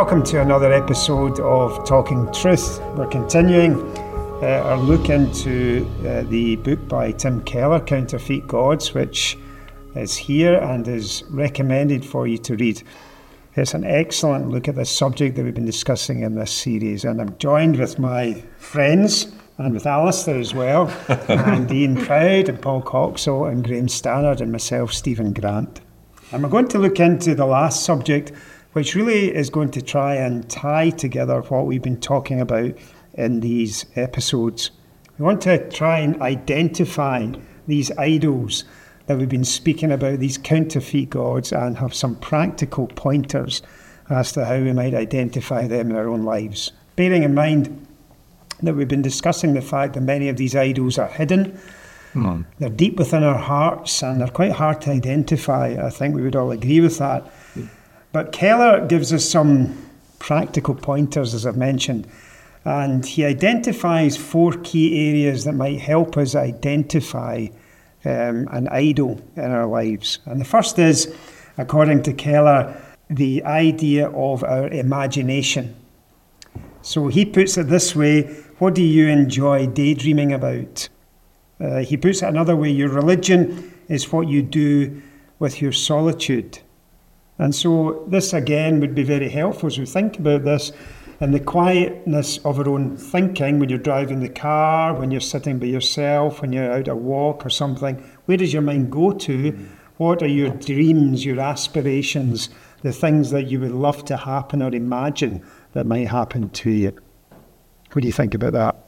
Welcome to another episode of Talking Truth. We're continuing our look into the book by Tim Keller, Counterfeit Gods, which is here and is recommended for you to read. It's an excellent look at the subject that we've been discussing in this series, and I'm joined with my friends and with Alistair as well, and Ian Proud and Paul Coxall and Graham Stannard and myself, Stephen Grant. And we're going to look into the last subject, which really is going to try and tie together what we've been talking about in these episodes. We want to try and identify these idols that we've been speaking about, these counterfeit gods, and have some practical pointers as to how we might identify them in our own lives. Bearing in mind that we've been discussing the fact that many of these idols are hidden. They're deep within our hearts and they're quite hard to identify. I think we would all agree with that. But Keller gives us some practical pointers, as I've mentioned, and he identifies 4 key areas that might help us identify an idol in our lives. And the first is, according to Keller, the idea of our imagination. So he puts it this way: what do you enjoy daydreaming about? He puts it another way: your religion is what you do with your solitude. And so this again would be very helpful as we think about this in the quietness of our own thinking, when you're driving the car, when you're sitting by yourself, when you're out a walk or something. Where does your mind go to? What are your dreams, your aspirations, the things that you would love to happen or imagine that might happen to you? What do you think about that?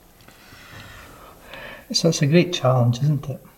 So it's a great challenge, isn't it?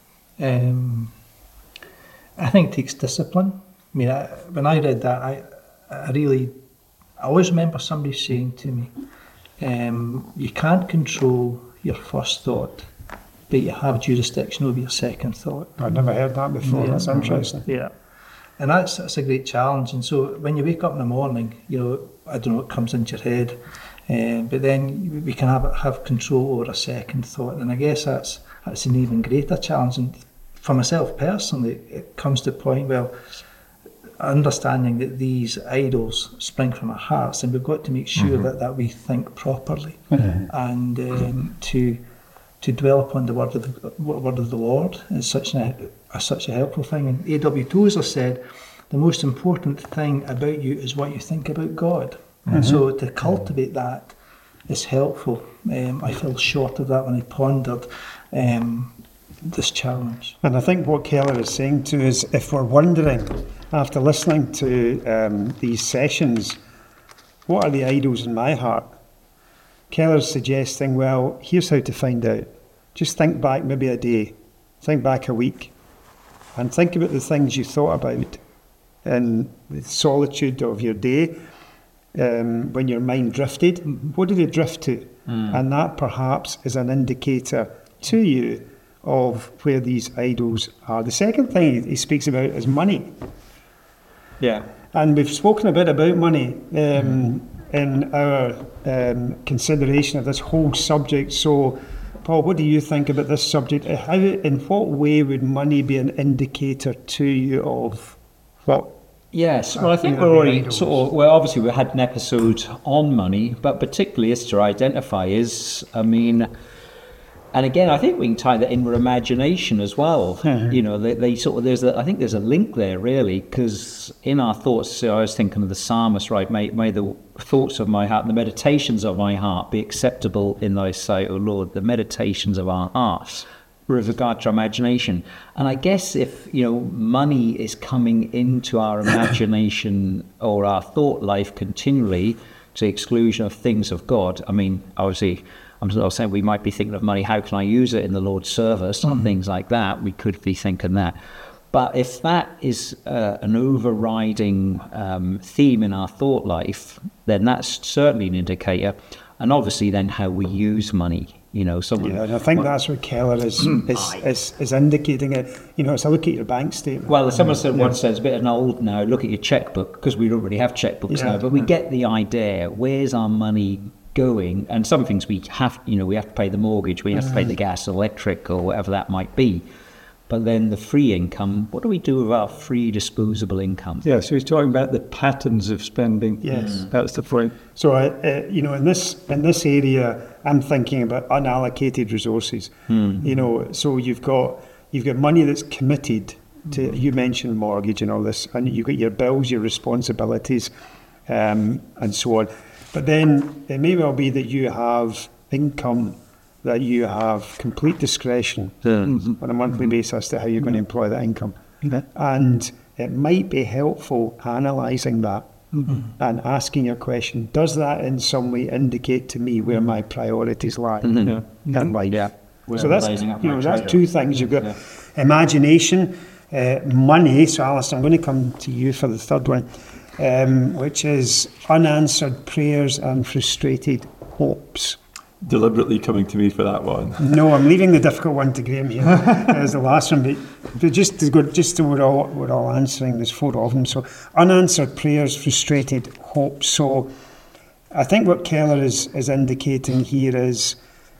I think it takes discipline. I mean, when I read that, I always remember somebody saying to me, you can't control your first thought, but you have jurisdiction over your second thought. I've never heard that before. Yeah, that's interesting. Yeah. And that's a great challenge. And so when you wake up in the morning, I don't know what comes into your head, but then we can have control over a second thought. And I guess that's an even greater challenge. And for myself personally, it comes to the point, well, understanding that these idols spring from our hearts, and we've got to make sure that we think properly, and to dwell upon the word of the Lord is such a helpful thing. And A.W. Tozer said, the most important thing about you is what you think about God. And so to cultivate that is helpful. I fell short of that when I pondered this challenge. And I think what Keller is saying too is, if we're wondering, after listening to these sessions, what are the idols in my heart? Keller's suggesting, well, here's how to find out. Just think back maybe a day, think back a week, and think about the things you thought about in the solitude of your day, when your mind drifted. What did it drift to? And that perhaps is an indicator to you of where these idols are. The second thing he speaks about is money. Yeah. And we've spoken a bit about money in our consideration of this whole subject. So, Paul, what do you think about this subject? In what way would money be an indicator to you of what? Yes, well, I think we're already obviously we had an episode on money, but particularly as to identify and again, I think we can tie that in with imagination as well. They sort of, I think there's a link there really, because in our thoughts, so I was thinking of the psalmist, right? May the thoughts of my heart and the meditations of my heart be acceptable in thy sight, O Lord, the meditations of our hearts with regard to our imagination. And I guess if, money is coming into our imagination or our thought life continually to the exclusion of things of God, I mean, obviously, I'm saying we might be thinking of money, how can I use it in the Lord's service, and things like that. We could be thinking that. But if that is an overriding theme in our thought life, then that's certainly an indicator. And obviously then how we use money. And I think that's what Keller is indicating it. It's a look at your bank statement. Well, someone once said, it's a bit old now, look at your checkbook, because we don't really have checkbooks now, but we get the idea. Where's our money going? And some things we have to pay the mortgage, we have to pay the gas, electric, or whatever that might be. But then the free income, what do we do with our free disposable income? Yeah, so he's talking about the patterns of spending. Yes. That's the point. So, in this area, I'm thinking about unallocated resources. So you've got money that's committed to. You mentioned mortgage and all this, and you've got your bills, your responsibilities, and so on. But then it may well be that you have income that you have complete discretion on a monthly basis as to how you're going to employ that income. And it might be helpful analysing that and asking your question, does that in some way indicate to me where my priorities lie in life? Yeah. So that's two things. You've got imagination, money. So Alice, I'm going to come to you for the third one, which is unanswered prayers and frustrated hopes. Deliberately coming to me for that one. No, I'm leaving the difficult one to Graham here as the last one. But just to we're all answering. There's 4 of them. So unanswered prayers, frustrated hopes. So I think what Keller is indicating here is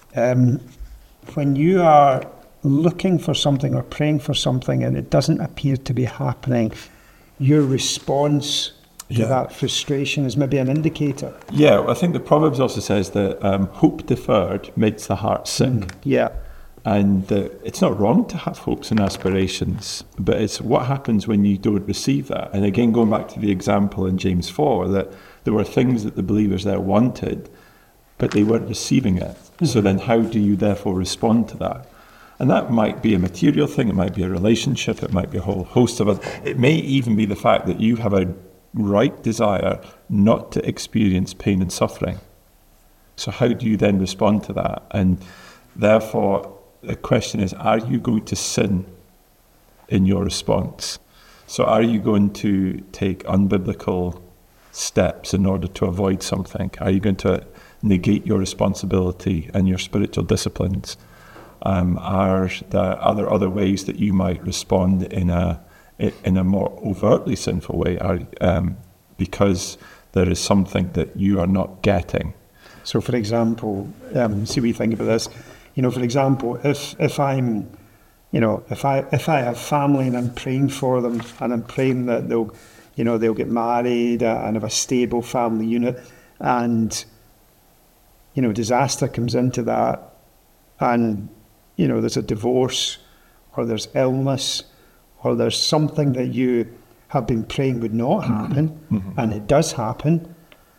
when you are looking for something or praying for something and it doesn't appear to be happening, your response to that frustration is maybe an indicator. Yeah, I think the Proverbs also says that hope deferred makes the heart sick. Yeah. And it's not wrong to have hopes and aspirations, but it's what happens when you don't receive that. And again, going back to the example in James 4, that there were things that the believers there wanted, but they weren't receiving it. So then how do you therefore respond to that? And that might be a material thing, it might be a relationship, it might be a whole host of other. It may even be the fact that you have a right desire not to experience pain and suffering. So how do you then respond to that? And therefore, the question is, are you going to sin in your response? So are you going to take unbiblical steps in order to avoid something? Are you going to negate your responsibility and your spiritual disciplines? Are there other ways that you might respond in a more overtly sinful way, because there is something that you are not getting? So, for example, see what you think about this. For example, if I'm, if I have family and I'm praying for them and I'm praying that they'll get married and have a stable family unit, and disaster comes into that, and there's a divorce or there's illness, or there's something that you have been praying would not happen, and it does happen.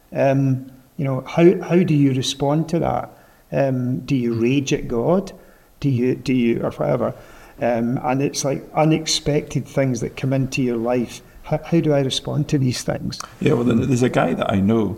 How do you respond to that? Do you rage at God? Do you or whatever? And it's like unexpected things that come into your life. How do I respond to these things? Yeah, well, there's a guy that I know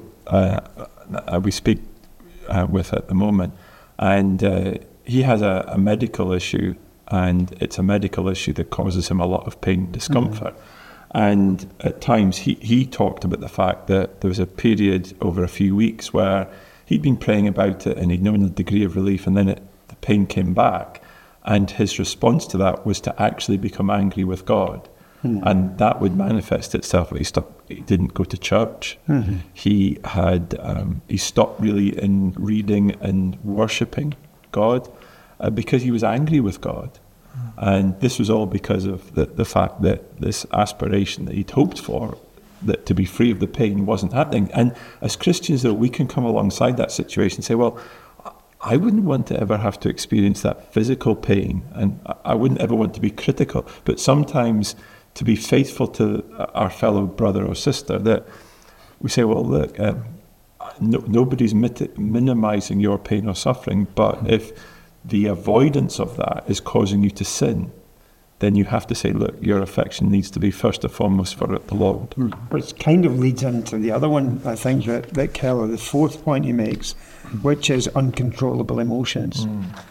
we speak with at the moment, and he has a medical issue. And it's a medical issue that causes him a lot of pain and discomfort. And at times he talked about the fact that there was a period over a few weeks where he'd been praying about it and he'd known a degree of relief, and then the pain came back. And his response to that was to actually become angry with God. And that would manifest itself. He didn't go to church. He stopped really in reading and worshipping God because he was angry with God. And this was all because of the fact that this aspiration that he'd hoped for, that to be free of the pain, wasn't happening. And as Christians, though, we can come alongside that situation and say, well, I wouldn't want to ever have to experience that physical pain, and I wouldn't ever want to be critical, but sometimes to be faithful to our fellow brother or sister, that we say, well, look, nobody's minimizing your pain or suffering, but if the avoidance of that is causing you to sin, then you have to say, look, your affection needs to be first and foremost for the Lord. Which kind of leads into the other one, I think, that Keller, the fourth point he makes, which is uncontrollable emotions.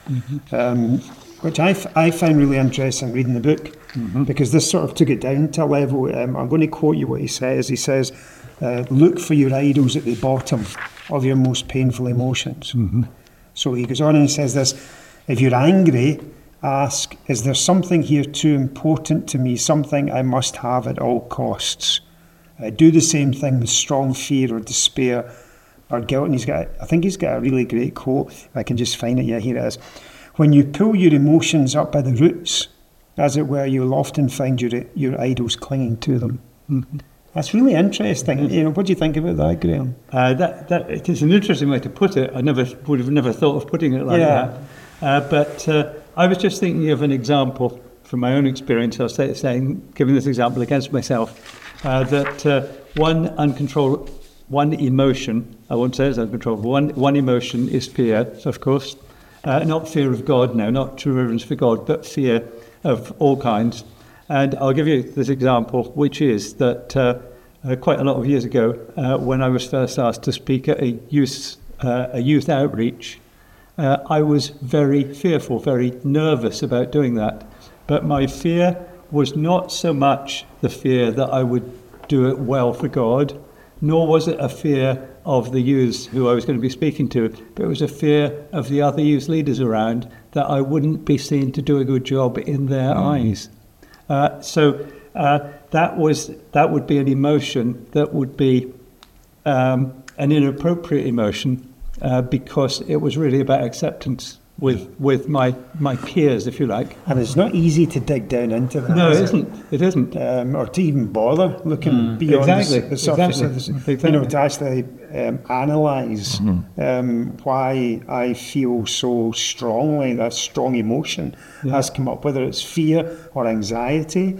Which I found really interesting reading the book, because this sort of took it down to a level. I'm going to quote you what he says. He says, look for your idols at the bottom of your most painful emotions. So he goes on and he says this: if you're angry, ask, is there something here too important to me, something I must have at all costs? Do the same thing with strong fear or despair or guilt. And I think he's got a really great quote. If I can just find it. Yeah, here it is. When you pull your emotions up by the roots, as it were, you'll often find your idols clinging to them. Mm-hmm. That's really interesting. You know, what do you think about that, Graham? That it is an interesting way to put it. I would have never thought of putting it like that. But I was just thinking of an example from my own experience. I was giving this example against myself, that one emotion, I won't say it's uncontrollable, one emotion is fear, of course. Not fear of God now, not true reverence for God, but fear of all kinds. And I'll give you this example, which is that quite a lot of years ago, when I was first asked to speak at a youth outreach, I was very fearful, very nervous about doing that. But my fear was not so much the fear that I would do it well for God, nor was it a fear of the youths who I was going to be speaking to, but it was a fear of the other youth leaders around, that I wouldn't be seen to do a good job in their eyes. So that would be an emotion that would be an inappropriate emotion because it was really about acceptance with my peers, if you like. And it's not easy to dig down into that. No, it isn't. It isn't. Or to even bother looking beyond the surface of the, you know, to actually analyse why I feel so strongly, that strong emotion has come up, whether it's fear or anxiety.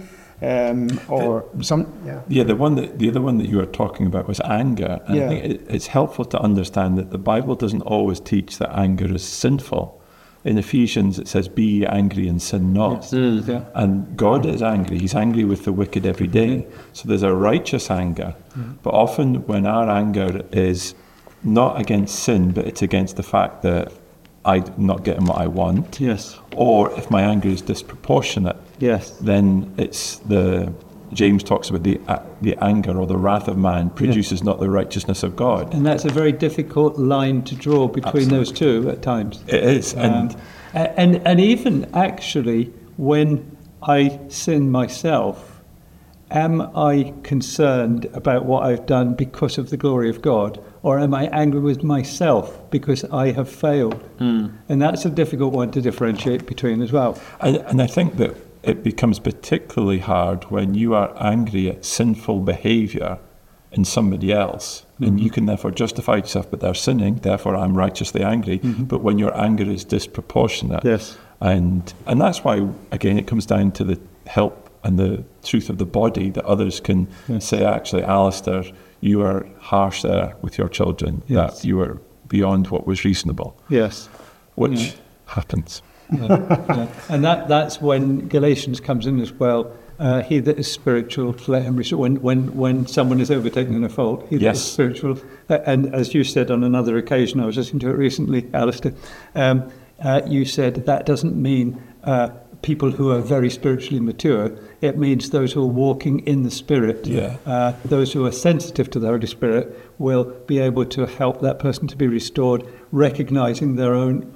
Or some, the other one that you were talking about was anger. And I think it's helpful to understand that the Bible doesn't always teach that anger is sinful. In Ephesians, it says, "Be ye angry and sin not." Yes. Yeah. And God is angry. He's angry with the wicked every day. So there's a righteous anger. But often when our anger is not against sin, but it's against the fact that I'm not getting what I want. Yes. Or if my anger is disproportionate. Yes. Then it's James talks about the anger or the wrath of man produces not the righteousness of God. And that's a very difficult line to draw between those two at times. It is. And even actually, when I sin myself, am I concerned about what I've done because of the glory of God? Or am I angry with myself because I have failed? And that's a difficult one to differentiate between as well. And I think that it becomes particularly hard when you are angry at sinful behaviour in somebody else. And you can therefore justify yourself, but they're sinning, therefore I'm righteously angry. But when your anger is disproportionate. Yes. And that's why, again, it comes down to the help and the truth of the body that others can say, actually, Alistair, you are harsh there with your children, that you are beyond what was reasonable. Yes. Which happens. And that's when Galatians comes in as well. He that is spiritual, let him restore. When someone is overtaken in a fault, he that is spiritual. And as you said on another occasion, I was listening to it recently, Alistair, you said that doesn't mean people who are very spiritually mature. It means those who are walking in the Spirit. Those who are sensitive to the Holy Spirit will be able to help that person to be restored, recognising their own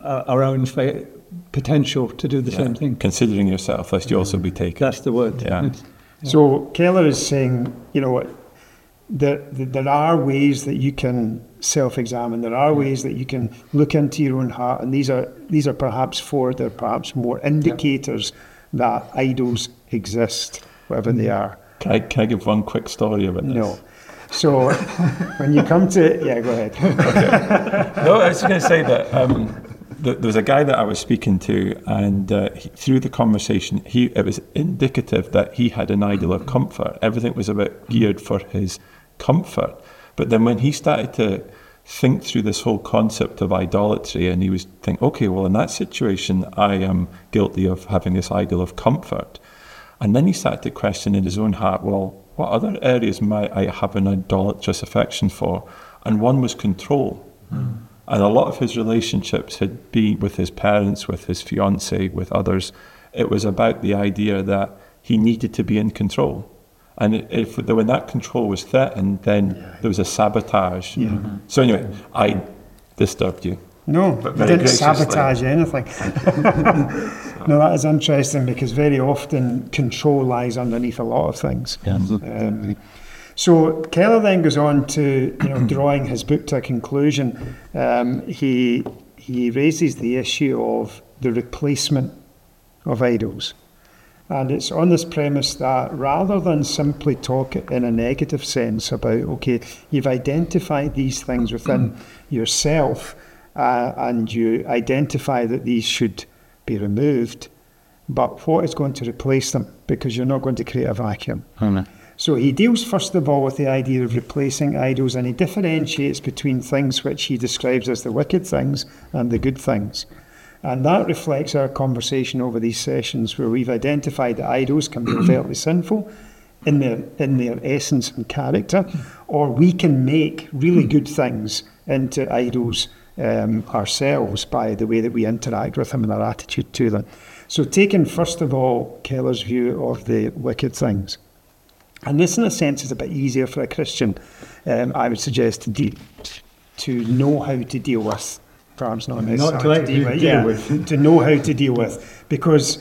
potential to do the same thing. Considering yourself, lest you also be taken. That's the word. So Keller is saying, you know, there are ways that you can self-examine. There are ways that you can look into your own heart, and these are perhaps more indicators that idols exist, whatever they are. Can I give one quick story about this? No. So when you come to go ahead. Okay. No, I was going to say that. There was a guy that I was speaking to, and through the conversation, it was indicative that he had an idol of comfort. Everything was about geared for his comfort. But then when he started to think through this whole concept of idolatry, and he was thinking, okay, well, in that situation, I am guilty of having this idol of comfort. And then he started to question in his own heart, well, what other areas might I have an idolatrous affection for? And one was control. And a lot of his relationships had been with his parents, with his fiancée, with others. It was about the idea that he needed to be in control. And when that control was threatened, then there was a sabotage. So anyway, I disturbed you. No, but I didn't sabotage anything. No, that is interesting, because very often control lies underneath a lot of things. So Keller then goes on to, drawing his book to a conclusion. He raises the issue of the replacement of idols. And it's on this premise that rather than simply talk in a negative sense about, okay, you've identified these things within yourself and you identify that these should be removed, but what is going to replace them? Because you're not going to create a vacuum. So he deals first of all with the idea of replacing idols, and he differentiates between things which he describes as the wicked things and the good things. And that reflects our conversation over these sessions where we've identified that idols can be overtly sinful in their essence and character, or we can make really good things into idols ourselves by the way that we interact with them and our attitude to them. So taking first of all Keller's view of the wicked things, and this in a sense is a bit easier for a Christian, I would suggest, to know how to deal with. Perhaps not necessarily to know how to deal with, because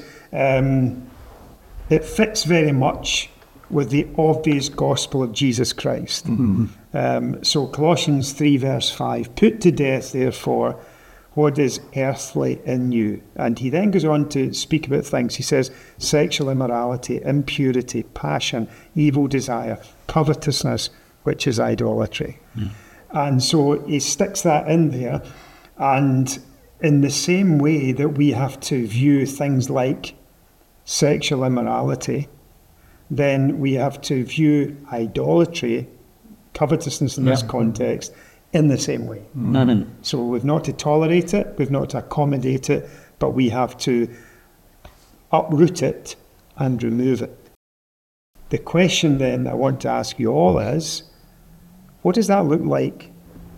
it fits very much with the obvious gospel of Jesus Christ. So Colossians 3 verse 5, put to death therefore what is earthly in you. And he then goes on to speak about things. He says sexual immorality, impurity, passion, evil desire, covetousness, which is idolatry. And so he sticks that in there. And in the same way that we have to view things like sexual immorality, then we have to view idolatry, covetousness in this context, in the same way. So we've not to tolerate it, we've not to accommodate it, but we have to uproot it and remove it. The question then I want to ask you all is, what does that look like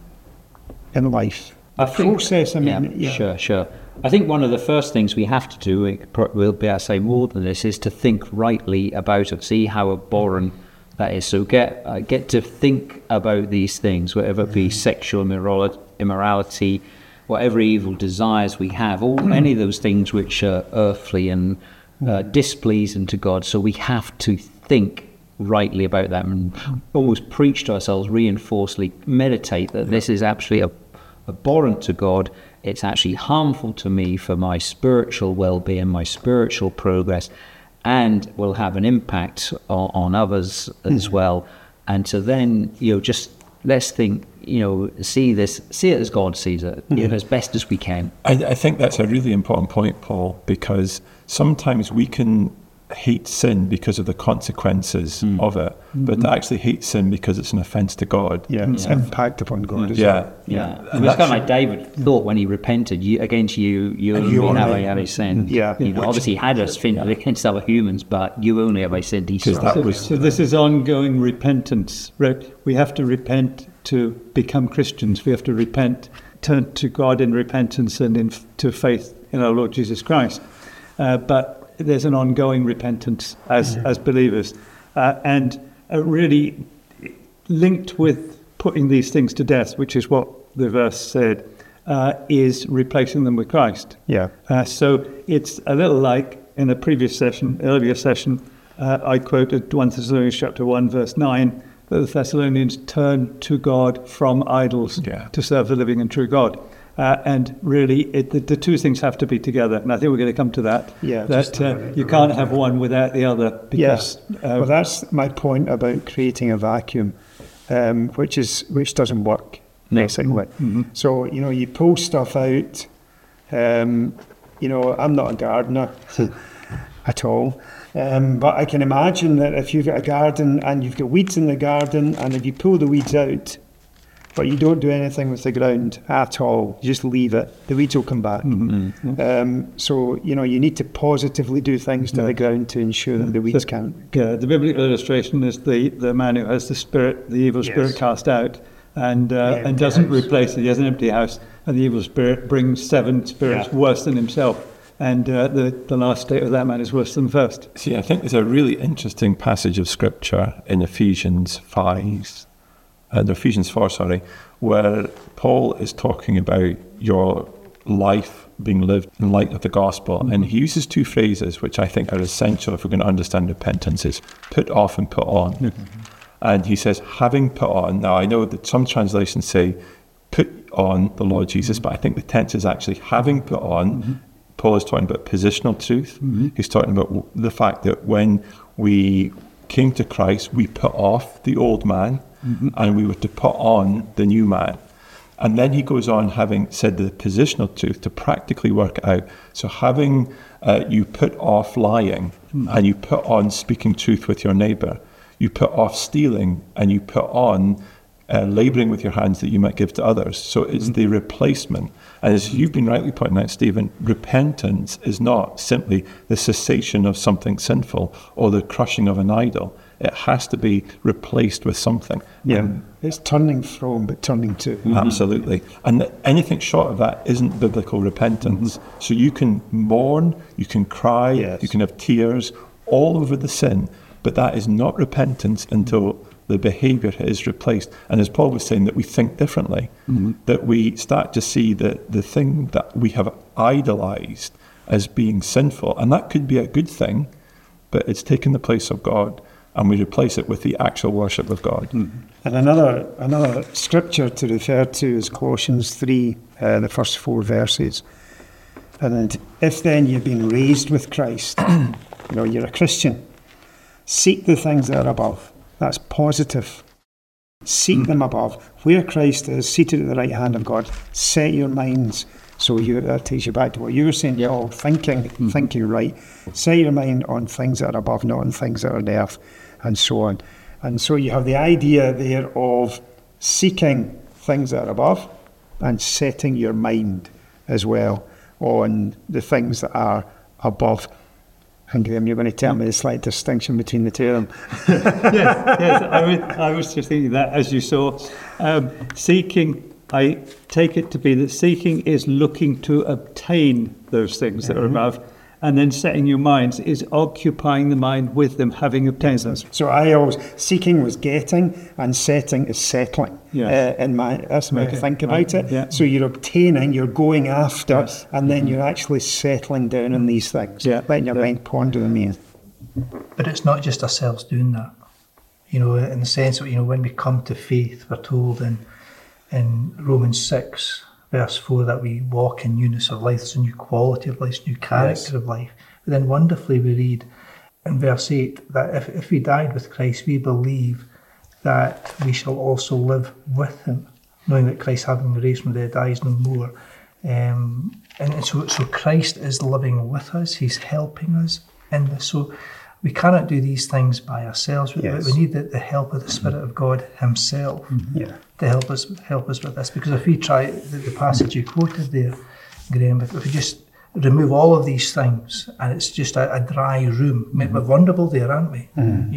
in life? Process, I mean, Sure. I think one of the first things we have to do, we'll be able to say more than this, is to think rightly about it, see how abhorrent that is. So get to think about these things, whatever it be sexual immorality, whatever evil desires we have, any of those things which are earthly and displeasing to God. So we have to think rightly about them and almost preach to ourselves, reinforcedly meditate that this is actually abhorrent to God. It's actually harmful to me for my spiritual well-being, my spiritual progress, and will have an impact on others as well. And so then, just let's think, see it as God sees it, as best as we can. I think that's a really important point, Paul, because sometimes we can hate sin because of the consequences of it, but to actually hate sin because it's an offence to God. It's impact upon God as well. And it's kind of like David thought when he repented, against you only have I had sinned. Obviously he had us sinned against other humans, but you only have I sinned. So this is ongoing repentance. We have to repent to become Christians. We have to repent, turn to God in repentance and into faith in our Lord Jesus Christ. But there's an ongoing repentance as believers, and really linked with putting these things to death, which is what the verse said, is replacing them with Christ. So it's a little like in a earlier session, I quoted 1 Thessalonians chapter 1 verse 9, that the Thessalonians turned to God from idols to serve the living and true God. And really, the two things have to be together. And I think we're going to come to that. You can't have one without the other. Because, well, that's my point about creating a vacuum, which doesn't work, basically. So, you pull stuff out. I'm not a gardener at all. But I can imagine that if you've got a garden and you've got weeds in the garden, and if you pull the weeds out, but you don't do anything with the ground at all, you just leave it, the weeds will come back. So, you need to positively do things to the ground to ensure that the weeds can't. The biblical illustration is the man who has the evil spirit cast out and doesn't replace it. He has an empty house, and the evil spirit brings 7 spirits worse than himself. And the last state of that man is worse than the first. See, I think there's a really interesting passage of Scripture in Ephesians 4, where Paul is talking about your life being lived in light of the gospel. And he uses 2 phrases which I think are essential if we're going to understand repentance: is put off and put on. And he says, having put on. Now, I know that some translations say put on the Lord Jesus, but I think the tense is actually having put on, Paul is talking about positional truth. He's talking about the fact that when we came to Christ, we put off the old man and we were to put on the new man. And then he goes on, having said the positional truth, to practically work it out. So having you put off lying and you put on speaking truth with your neighbour, you put off stealing and you put on labouring with your hands that you might give to others. So it's the replacement. And as you've been rightly pointing out, Stephen, repentance is not simply the cessation of something sinful or the crushing of an idol. It has to be replaced with something. Yeah, it's turning from, but turning to. Absolutely. And anything short of that isn't biblical repentance. So you can mourn, you can cry, you can have tears all over the sin, but that is not repentance until the behaviour is replaced. And as Paul was saying, that we think differently, that we start to see that the thing that we have idolised as being sinful, and that could be a good thing, but it's taken the place of God, and we replace it with the actual worship of God. And another scripture to refer to is Colossians 3, the first 4 verses. And if then you've been raised with Christ, you're a Christian, seek the things that are above. That's positive. Seek them above. Where Christ is, seated at the right hand of God, set your minds. So that takes you back to what you were saying, Paul, thinking right. Set your mind on things that are above, not on things that are on earth, and so on. And so you have the idea there of seeking things that are above and setting your mind as well on the things that are above. And Graham, you're going to tell me the slight distinction between the two of them. yes. I was just thinking that, as you saw, seeking, I take it to be that seeking is looking to obtain those things that are above, and then setting your minds is occupying the mind with them, having obtained them. So seeking was getting, and setting is settling. That's the way I think about it. Yeah. So you're obtaining, you're going after, and then you're actually settling down on these things, letting your mind ponder them in. But it's not just ourselves doing that. In the sense of, when we come to faith, we're told in Romans 6, verse 4, that we walk in newness of life. There's a new quality of life, new character of life. But then wonderfully we read in verse 8 that if we died with Christ, we believe that we shall also live with him, knowing that Christ, having been raised from the dead, dies no more. And so Christ is living with us. He's helping us in this. So we cannot do these things by ourselves. We need the help of the Spirit of God himself to help us with this. Because if we try the passage you quoted there, Graham, if we just remove all of these things and it's just a dry room, we're vulnerable there, aren't we?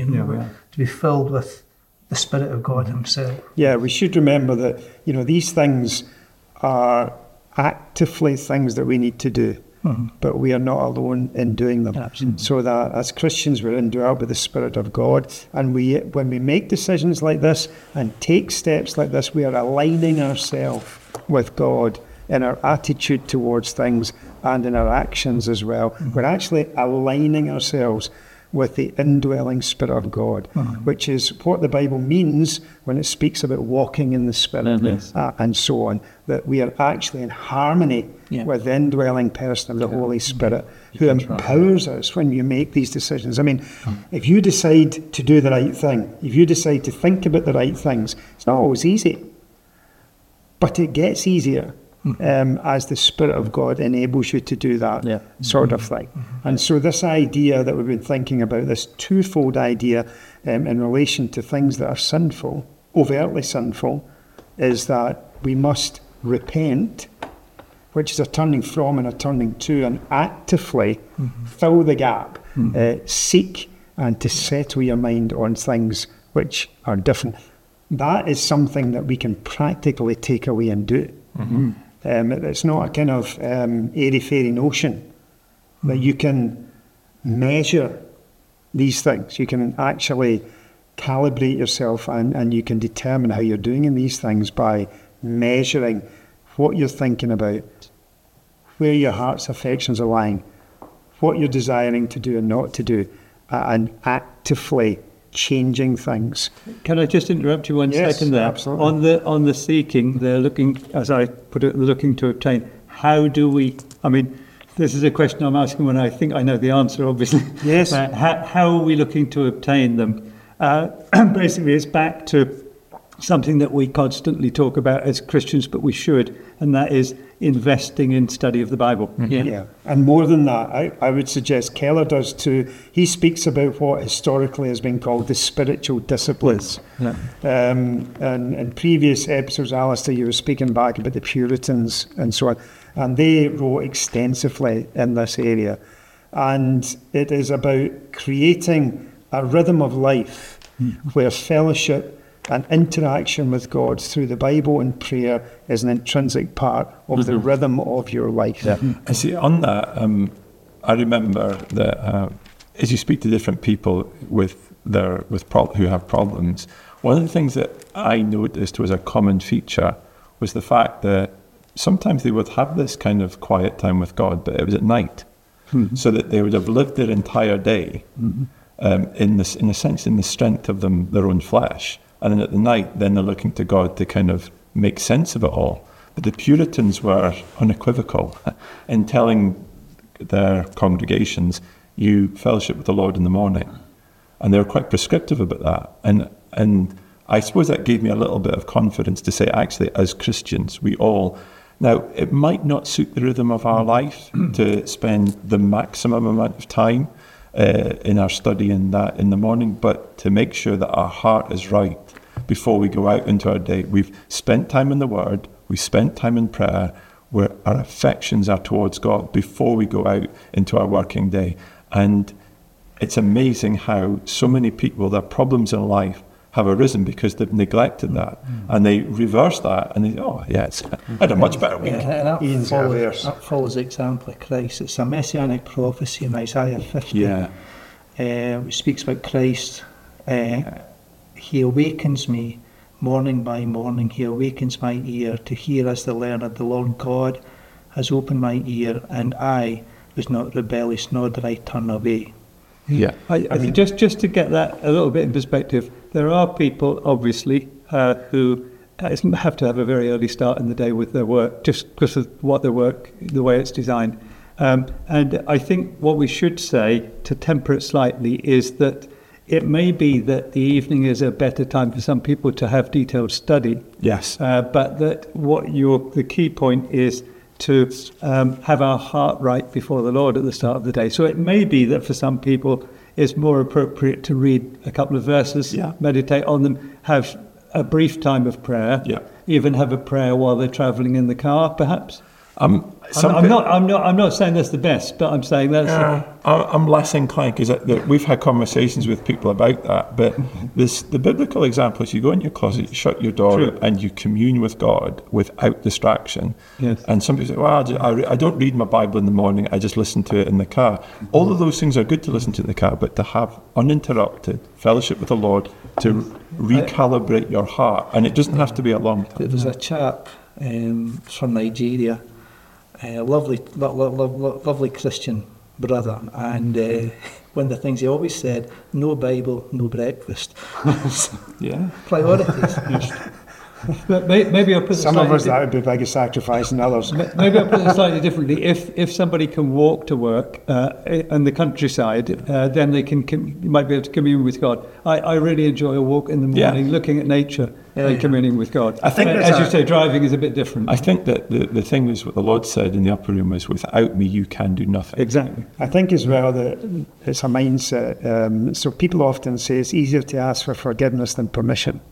To be filled with the Spirit of God himself. Yeah, we should remember that, these things are actively things that we need to do. But we are not alone in doing them. Absolutely. So that as Christians we're indwelled by the Spirit of God, and when we make decisions like this and take steps like this, we are aligning ourselves with God in our attitude towards things and in our actions as well. We're actually aligning ourselves with the indwelling Spirit of God, which is what the Bible means when it speaks about walking in the Spirit and so on, that we are actually in harmony with the indwelling person of the Holy Spirit, who empowers us when you make these decisions. I mean, if you decide to do the right thing, if you decide to think about the right things, it's not always easy, but it gets easier. As the Spirit of God enables you to do that sort of thing. And so this idea that we've been thinking about, this twofold idea in relation to things that are sinful, overtly sinful, is that we must repent, which is a turning from and a turning to, and actively fill the gap, seek and to settle your mind on things which are different. That is something that we can practically take away and do. It's not a kind of airy-fairy notion that you can measure these things. You can actually calibrate yourself and you can determine how you're doing in these things by measuring what you're thinking about, where your heart's affections are lying, what you're desiring to do and not to do, and actively changing things. Can I just interrupt you one second there? Absolutely. On the seeking, they're looking, as I put it, looking to obtain. How do we, this is a question I'm asking when I think I know the answer, obviously. Yes. How are we looking to obtain them? Basically, it's back to something that we constantly talk about as Christians, but we should, and that is investing in study of the Bible. Yeah, and more than that, I would suggest Keller does too. He speaks about what historically has been called the spiritual disciplines. Yeah. And in previous episodes, Alistair, you were speaking back about the Puritans and so on, and they wrote extensively in this area. And it is about creating a rhythm of life where fellowship and interaction with God through the Bible and prayer is an intrinsic part of the rhythm of your life. Yeah. I see on that, I remember that as you speak to different people who have problems, one of the things that I noticed was a common feature was the fact that sometimes they would have this kind of quiet time with God, but it was at night. So that they would have lived their entire day in a sense, in the strength of their own flesh. And then at the night, then they're looking to God to kind of make sense of it all. But the Puritans were unequivocal in telling their congregations, you fellowship with the Lord in the morning. And they were quite prescriptive about that. And I suppose that gave me a little bit of confidence to say, actually, as Christians, we all... Now, it might not suit the rhythm of our life to spend the maximum amount of time in our study in the morning, but to make sure that our heart is right before we go out into our day. We've spent time in the Word, we've spent time in prayer, where our affections are towards God before we go out into our working day. And it's amazing how so many people, their problems in life have arisen because they've neglected that. And they reverse that and they I had a much better week. And that follows the example of Christ. It's a messianic prophecy in Isaiah 50. Which speaks about Christ. He awakens me morning by morning. He awakens my ear to hear as the learned. The Lord God has opened my ear, and I was not rebellious, nor did I turn away. Yeah, I mean, just to get that a little bit in perspective, there are people, obviously, who have to have a very early start in the day with their work, just because of what their work, the way it's designed. And I think what we should say, to temper it slightly, is that it may be that the evening is a better time for some people to have detailed study. Yes. But that the key point is to have our heart right before the Lord at the start of the day. So it may be that for some people it's more appropriate to read a couple of verses, meditate on them, have a brief time of prayer, even have a prayer while they're travelling in the car, perhaps. I'm not saying that's the best, but I'm saying that's. I'm less inclined because we've had conversations with people about that. But the biblical example is you go in your closet, you shut your door, and you commune with God without distraction. Yes. And some people say, "Well, I don't read my Bible in the morning. I just listen to it in the car." All of those things are good to listen to in the car, but to have uninterrupted fellowship with the Lord, to recalibrate your heart, and it doesn't have to be a long time. There's a chap from Nigeria. Lovely Christian brother, and one of the things he always said: no Bible, no breakfast. Priorities. But maybe I'll put some of us that would be a bigger sacrifice than others. Maybe I'll put it slightly differently. If somebody can walk to work in the countryside, then they might be able to commune with God. I really enjoy a walk in the morning, looking at nature and communing with God. I think, as you say, driving is a bit different. I think that the thing is what the Lord said in the upper room is, without me you can do nothing. Exactly. I think as well that it's a mindset. So people often say it's easier to ask for forgiveness than permission.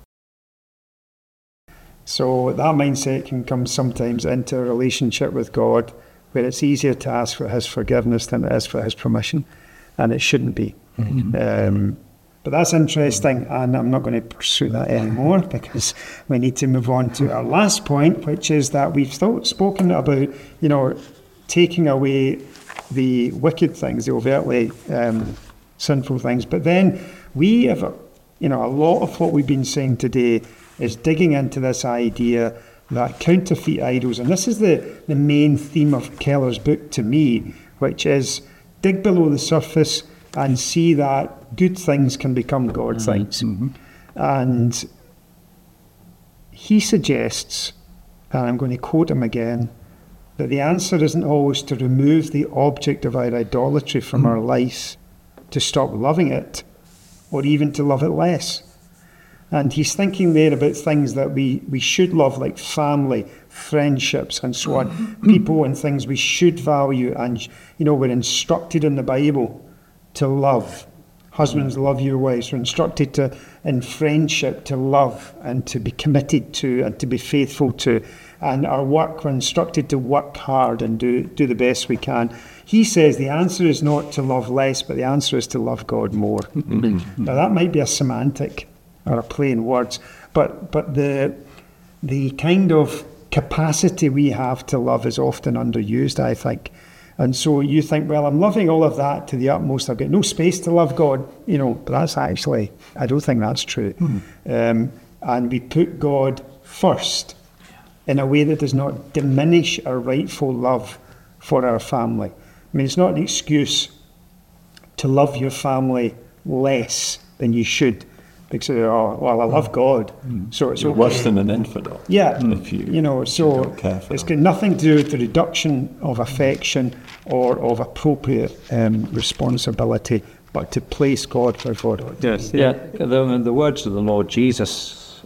So that mindset can come sometimes into a relationship with God where it's easier to ask for his forgiveness than it is for his permission, and it shouldn't be. But that's interesting, and I'm not going to pursue that anymore because we need to move on to our last point, which is that we've spoken about, taking away the wicked things, the overtly sinful things. But then we have, a lot of what we've been saying today is digging into this idea that counterfeit idols, and this is the main theme of Keller's book to me, which is dig below the surface and see that good things can become God things. And he suggests, and I'm going to quote him again, that the answer isn't always to remove the object of our idolatry from our life, to stop loving it, or even to love it less. And he's thinking there about things that we should love, like family, friendships, and so on. People and things we should value. And, we're instructed in the Bible to love. Husbands, love your wives. We're instructed to, in friendship, to love and to be committed to and to be faithful to. And our work, we're instructed to work hard and do the best we can. He says the answer is not to love less, but the answer is to love God more. Now, that might be a semantic or a play in words, but the kind of capacity we have to love is often underused, I think. And so you think, well, I'm loving all of that to the utmost. I've got no space to love God, but that's actually, I don't think that's true. And we put God first in a way that does not diminish our rightful love for our family. I mean, it's not an excuse to love your family less than you should. Because, I love God, so it's You're okay. worse than an infidel. Yeah, if you don't care for it's them. got nothing to do with the reduction of affection or of appropriate responsibility, but to place God where God. Yes. Yeah, the words of the Lord Jesus,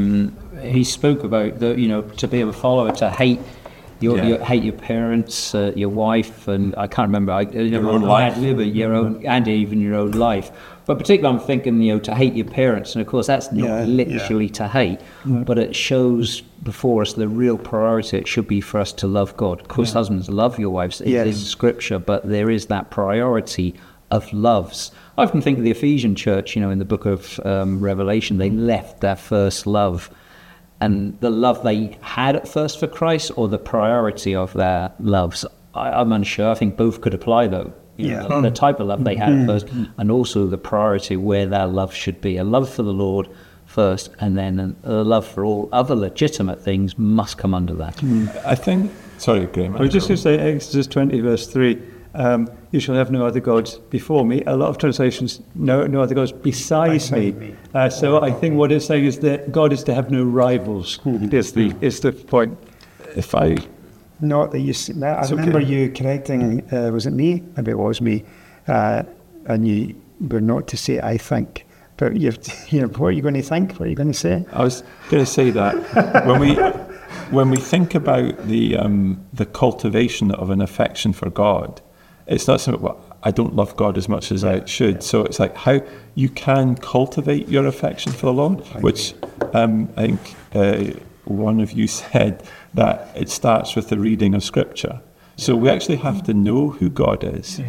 he spoke about to be a follower, to hate hate your parents, your wife, and I can't remember. Your own life. Your own, and even your own life. But particularly, I'm thinking, to hate your parents, and of course, that's not literally to hate, but it shows before us the real priority. It should be for us to love God. Of course, husbands, love your wives. It's in Scripture, but there is that priority of loves. I often think of the Ephesian church. In the book of Revelation, they left their first love. And the love they had at first for Christ, or the priority of their loves, I'm unsure. I think both could apply, though. The type of love they had at first, and also the priority where their love should be. A love for the Lord first, and then a love for all other legitimate things must come under that. I think, sorry, Graham. I was just going to say, Exodus 20, verse 3, you shall have no other gods before me. A lot of translations, no other gods besides me. So I think what it's saying is that God is to have no rivals, is the point. If I... Not that you... I remember you correcting, was it me? Maybe it was me. And you were not to say, I think. But what are you going to think? What are you going to say? I was going to say that when we think about the cultivation of an affection for God, it's not something, I don't love God as much as I should. So it's like how you can cultivate your affection for the Lord, which I think one of you said that it starts with the reading of Scripture. So we actually have to know who God is.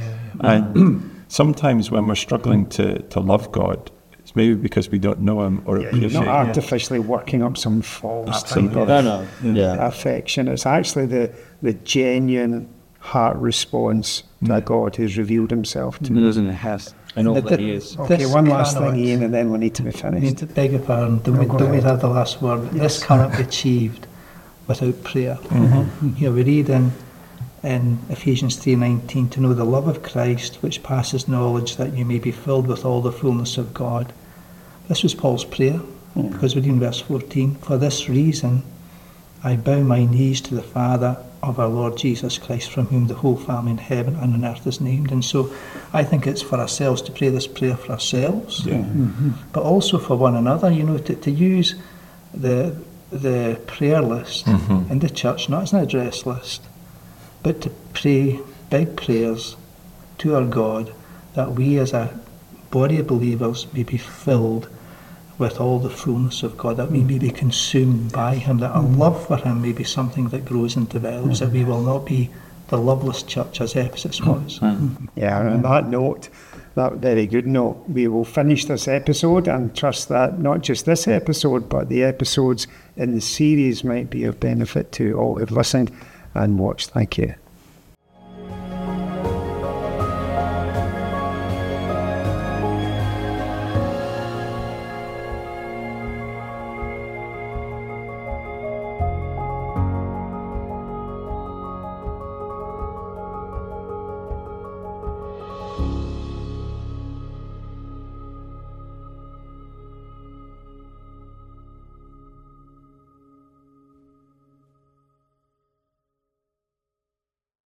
And sometimes when we're struggling to love God, it's maybe because we don't know Him or appreciate You're Him. not artificially working up some false type of affection. It's actually the genuine heart response to a God who's revealed Himself to us. And it has, and all that He is. Okay, one last thing, Ian, and then we need to be finished. I mean, to beg your pardon, don't we have the last word? This cannot be achieved without prayer. We read in Ephesians 3:19, to know the love of Christ, which passes knowledge, that you may be filled with all the fullness of God. This was Paul's prayer, because we read in verse 14, for this reason I bow my knees to the Father of our Lord Jesus Christ, from whom the whole family in heaven and on earth is named. And so I think it's for ourselves to pray this prayer for ourselves, but also for one another, to use the prayer list in the church, not as an address list, but to pray big prayers to our God, that we as a body of believers may be filled with all the fullness of God, that we may be consumed by Him, that our love for Him may be something that grows and develops, that we will not be the loveless church as Ephesus was. Yeah, and on that note, that very good note, we will finish this episode and trust that not just this episode, but the episodes in the series might be of benefit to all who've listened and watched. Thank you.